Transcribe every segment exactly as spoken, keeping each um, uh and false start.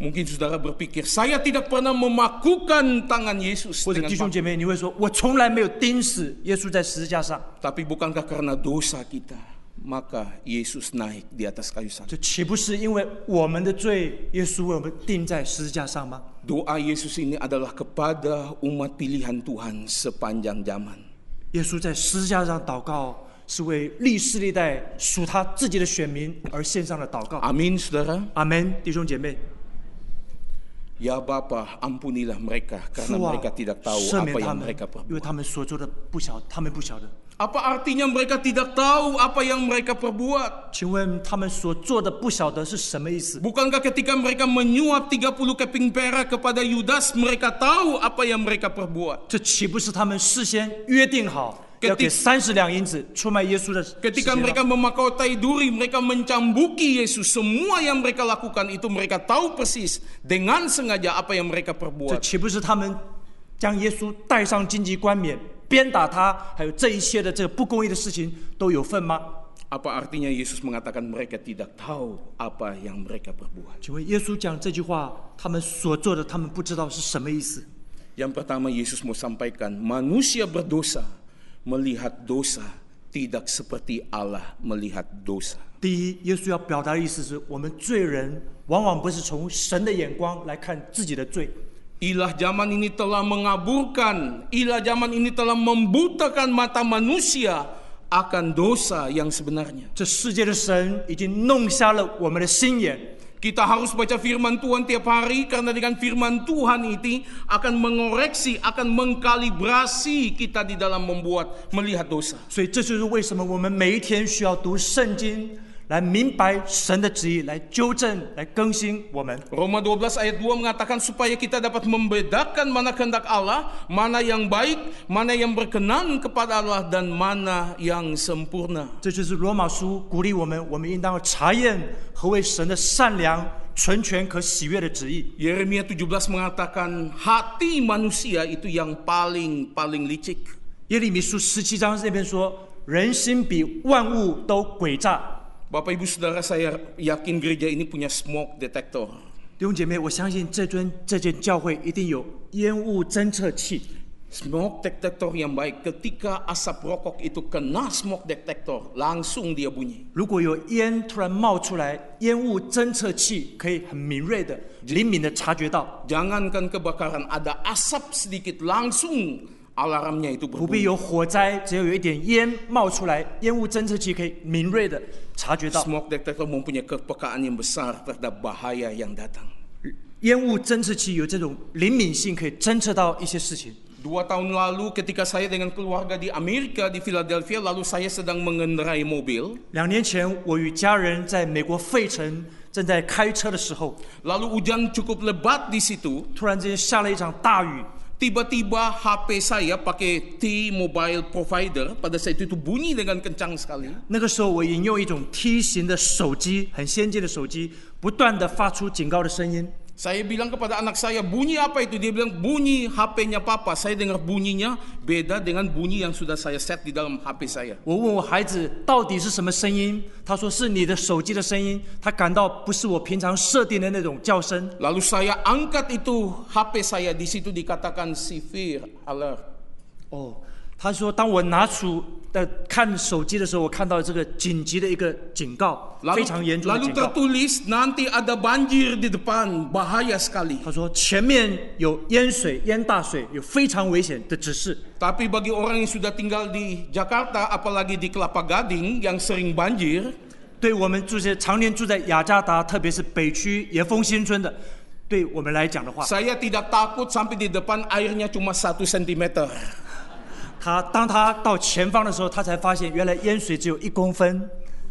Mungkin saudara berpikir, saya tidak pernah memakukan tangan Yesus 或者 dengan 弟兄 paku. 姐妹，你会说：“我从来没有钉死耶稣在十字架上。” Tapi bukankah karena dosa kita, maka Yesus naik di atas kayu salib? 这岂不是因为我们的罪，耶稣为我们钉在十字架上吗？ Doa Yesus ini adalah kepada umat pilihan Tuhan sepanjang zaman. 耶稣在十字架上祷告，是为历世历代属他自己的选民而献上的祷告。 Amin, saudara. 阿门，弟兄姐妹。 Ya Bapa, ampunilah mereka karena 父啊 mereka tidak tahu 赦 apa 免他 yang 们， mereka 因为 perbuat. 他们所做的不晓，他们不晓得。 Apa artinya mereka tidak tahu apa yang mereka perbuat? 请问他们所做的不晓得是什么意思？ Bukankah ketika mereka menyuap tiga puluh keping perak kepada Yudas, mereka tahu apa yang mereka perbuat? 这岂不是他们事先约定好 Ketik- 要给三十两银子出卖耶稣的事情 Ketika 吗？ mereka memakai duri, mereka mencambuki Yesus. Semua yang mereka lakukan itu mereka tahu persis dengan sengaja apa yang mereka 这 perbuat. 岂不是他们将耶稣戴上荆棘冠冕，鞭打他，还有这一切的这个不公义的事情都有份吗？ Apa artinya Yesus mengatakan mereka tidak tahu apa yang mereka perbuat? 请问耶稣讲这句话，他们所做的，他们不知道是什么意思？ Yang pertama Yesus mau sampaikan, manusia berdosa melihat dosa tidak seperti Allah melihat dosa. 第一，耶稣要表达的意思是我们罪人往往不是从神的眼光来看自己的罪。 Ilah zaman ini telah mengaburkan, ilah zaman ini telah membutakan mata manusia akan dosa yang sebenarnya. 这世界的神已经弄瞎了我们的心眼。 Kita harus baca firman Tuhan tiap hari karena dengan firman Tuhan itu akan mengoreksi, akan mengkalibrasi kita di dalam membuat melihat dosa. 所以这就是为什么我们每一天需要读圣经，来明白神的旨意，来纠正，来更新我们。 Roma dua belas ayat dua mengatakan supaya kita dapat membedakan mana kehendak Allah, mana yang baik, mana yang berkenan kepada Allah dan mana yang sempurna. 这就是罗马书鼓励我们，我们应当要查验何为神的善良、纯全、可喜悦的旨意。 Yeremia tujuh belas mengatakan hati manusia itu yang paling paling licik. 耶利米书十七章这边说，人心比万物都诡诈。 Bapak Ibu Saudara, saya yakin gereja ini punya smoke detector. 弟兄姐妹，我相信这尊这间教会一定有烟雾侦测器。 Smoke detector yang baik, ketika asap rokok itu kena smoke detector, langsung dia bunyi. 如果有烟突然冒出来，烟雾侦测器可以很敏锐的、灵敏的察觉到。 Jangankan kebakaran, ada asap sedikit, langsung alarmnya itu 不必 berbunyi. 有火灾，只要有一点烟冒出来，烟雾侦测器可以敏锐的察觉到。 Smoke detector mempunyai kepekaan yang besar terhadap bahaya yang datang. 烟雾侦测器有这种灵敏性，可以侦测到一些事情。 Dua tahun lalu ketika saya dengan keluarga di Amerika, di Philadelphia, lalu saya sedang mengendarai mobil. 两年前，我与家人在美国费城正在开车的时候， Lalu hujan cukup lebat di situ. 突然之间下了一场大雨。 Tiba-tiba H P saya pakai T-Mobile provider pada saat itu bunyi dengan kencang sekali. 那个时候，我引用一种梯形的手机，很先进的手机，不断的发出警告的声音。 Saya bilang kepada anak saya, bunyi apa itu? Dia bilang, bunyi H P-nya papa. Saya dengar bunyinya beda dengan bunyi yang sudah saya set di dalam H P saya. 我问我孩子到底是什么声音，他说是你的手机的声音，他感到不是我平常设定的那种叫声。 Lalu saya angkat itu H P saya, di situ dikatakan severe alert. 哦，他说当我拿出的看手机的时候，我看到这个紧急的一个警告，非 Lalu, 常严重的 lalu 警告。 tertulis nanti ada banjir di depan, bahaya sekali. 他说前面有淹水、淹大水，有非常危险的指示。 Tapi bagi orang yang sudah tinggal di Jakarta, apalagi di Kelapa Gading yang sering banjir, 对我们住在常年住在雅加达，特别是北区延丰新村的，对我们来讲的话， saya tidak takut sampai di depan airnya cuma satu sentimeter. 他当他到前方的时候，他才发现原来淹水只有一公分。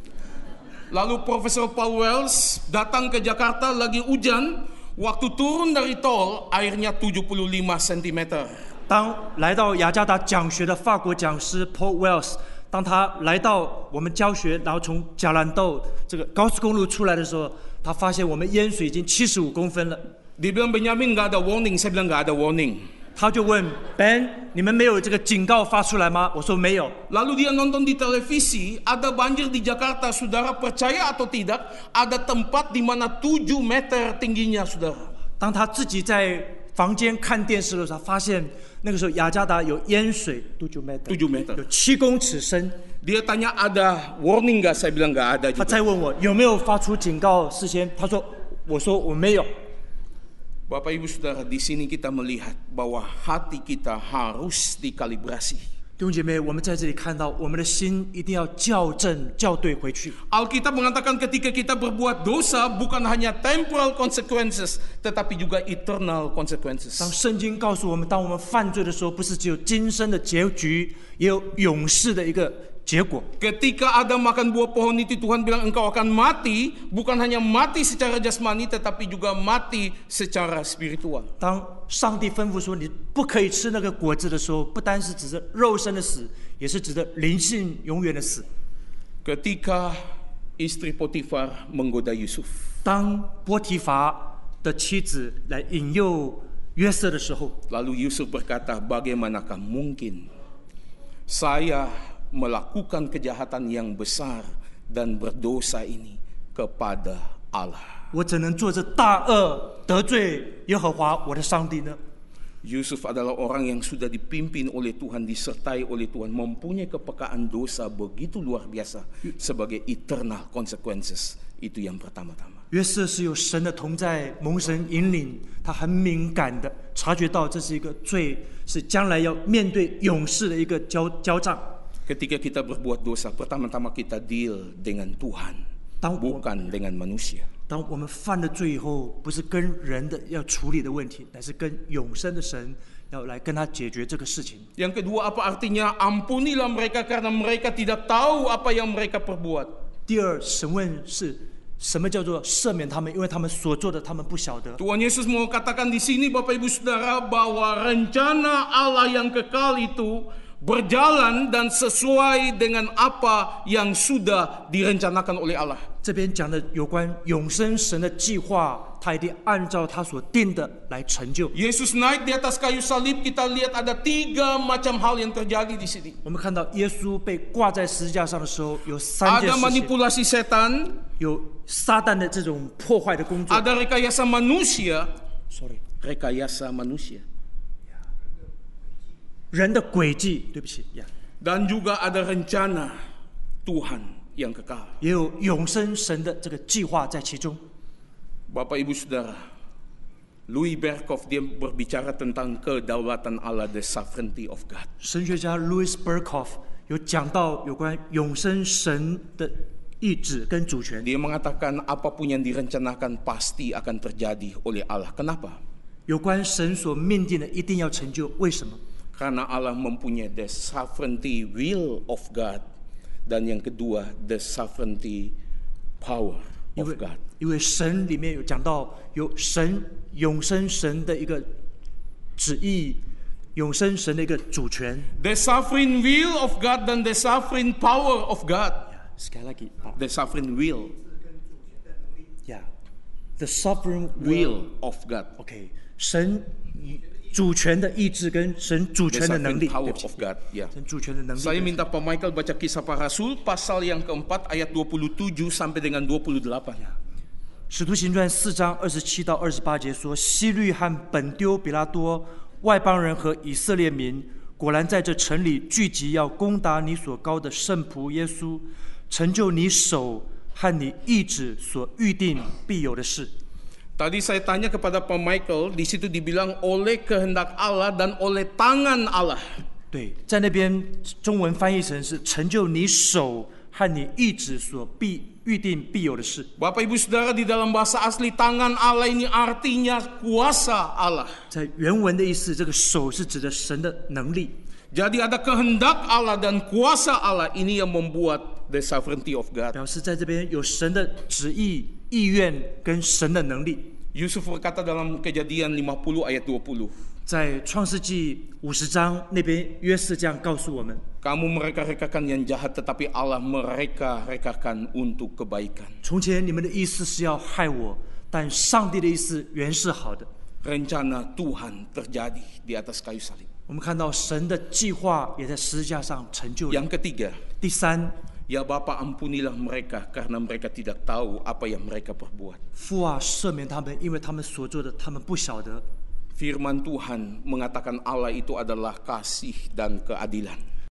Lalu Profesor Paul Wells datang ke Jakarta lagi hujan, waktu turun dari tol airnya tujuh puluh lima sentimeter. 当来到雅加达讲学的法国讲师 Paul Wells， 当他来到我们教学，然后从贾兰豆这个高速公路出来的时候，他发现我们淹水已经七十五公分了。 Dia bilang, Benyamin nggak ada warning, saya bilang nggak ada warning. 他就问 Ben， 你们没有这个警告发出来吗？我说没有。 Lalu dia nonton di televisi, ada banjir di Jakarta, saudara percaya atau tidak? Ada tempat di mana tujuh meter tingginya, saudara. 当他自己在房间看电视的时候，他发现那个时候雅加达有淹水， tujuh meter， tujuh meter， 有七公尺深。 Dia tanya ada warning nggak? Saya bilang nggak ada 他 juga. 再问我有没有发出警告事先，他说，我说我没有。 Bapak Ibu Saudara, di sini kita melihat bahwa hati kita harus dikalibrasi. 弟兄姐妹，我们在这里看到，我们的心一定要校正、校对回去。 Alkitab mengatakan ketika kita berbuat dosa bukan hanya temporal consequences, tetapi juga eternal consequences. 当圣经告诉我们，当我们犯罪的时候，不是只有今生的结局，也有永世的一个结果。 Ketika Adam makan buah pohon itu, Tuhan bilang engkau akan mati, bukan hanya mati secara jasmani, tetapi juga mati secara spiritual. 当上帝吩咐说你不可以吃那个果子的时候，不单是指着肉身的死，也是指着灵性永远的死。 Ketika istri Potifar menggoda Yusuf, 当波提乏的妻子来引诱约瑟的时候， lalu Yusuf berkata, bagaimanakah mungkin saya melakukan kejahatan yang besar dan berdosa ini kepada Allah. 我怎能做这大恶得罪耶和华我的上帝呢？ Yusuf adalah orang yang sudah dipimpin oleh Tuhan, disertai oleh Tuhan, mempunyai kepekaan dosa begitu luar biasa sebagai eternal consequences. Itu yang pertama-tama. 约瑟是有神的同在，蒙神引领，他很敏感的察觉到这是一个罪，是将来要面对永世的一个交交账。 Ketika kita berbuat dosa, pertama-tama kita deal dengan Tuhan, bukan dengan manusia. 当我们犯了罪以后，不是跟人的要处理的问题，乃是跟永生的神要来跟他解决这个事情。 Yang kedua, apa artinya? Ampunilah mereka karena mereka tidak tahu apa yang mereka perbuat. 第二，审问是什么叫做赦免他们？因为他们所做的他们不晓得。 Tuhan Yesus mau katakan di sini, Bapak Ibu Saudara, bahwa rencana Allah yang kekal itu berjalan dan sesuai dengan apa yang sudah direncanakan oleh Allah. 这边讲的有关永生神的计划，他一定按照他所定的来成就。 Yesus naik di atas kayu salib, kita lihat ada tiga macam hal yang terjadi di sini. 我们看到耶稣被挂在十字架上的时候，有三件 Ada 事情， manipulasi setan, 有撒旦的这种破坏的工作。 ada rekayasa manusia, Sorry， rekayasa manusia, 人的诡计，对不起呀， dan juga ada rencana Tuhan yang kekal. 也有永生神的这个计划在其中。 Bapak Ibu Saudara, Louis Berkhof dia berbicara tentang kedaulatan Allah, the sovereignty of God. 神学家 Louis Berkhof 有讲到有关永生神的意志跟主权。 Dia mengatakan apapun yang direncanakan pasti akan terjadi oleh Allah. Kenapa? 有关神所命定的一定要成就，为什么？ Karena Allah mempunyai the sovereignty will of God, dan yang kedua the sovereignty power 因 of 为 God. 因为神里面有讲到有神永生神的一个旨意，永生神的一个主权。 The sovereign will of God dan the sovereign power of God. Sekali lagi, The sovereign will, yeah, the sovereign will of God. OK， 神主权的意志跟神主 The 权的能 sovereign 力，对 power 不起 of God. Ya. 神主权的能力。 Saya minta Pak Michael baca Kisah Para Rasul pasal yang keempat ayat dua puluh tujuh sampai dengan dua puluh delapan. 使徒行传四章二十七到二十八节说，希律和本丢比拉多、外邦人和以色列民，果然在这城里聚集，要攻打你所膏的圣仆耶稣，成就你手和你意志所预定必有的事。 Tadi saya tanya kepada Pak Michael, di situ dibilang oleh kehendak Allah dan oleh tangan Allah. 对，在那边中文翻译成是成就你手和你意志所必预定必有的事。 Bapak Ibu Saudara, di dalam bahasa asli tangan Allah ini artinya kuasa Allah. 在原文的意思，这个手是指的神的能力。 Jadi ada kehendak Allah dan kuasa Allah, ini yang membuat the sovereignty of God. 表示在这边有神的旨意、意愿跟神的能力。 Yusuf berkata dalam Kejadian lima puluh ayat dua puluh. 在创世纪五十章那边，约瑟这样告诉我们： Kamu mereka-rekakan yang jahat, tetapi Allah mereka-rekakan untuk kebaikan. 从前你们的意思是要害我，但上帝的意思原是好的。 rencana Tuhan terjadi di atas kayu salib. 我们看到神的计划也在十字架上成就了。 Yang ketiga, 第三， ya Bapa ampunilah mereka karena mereka tidak tahu apa yang mereka perbuat. 父啊，赦免他们，因为他们所做的，他们不晓得。 Firman Tuhan mengatakan Allah itu adalah kasih dan keadilan.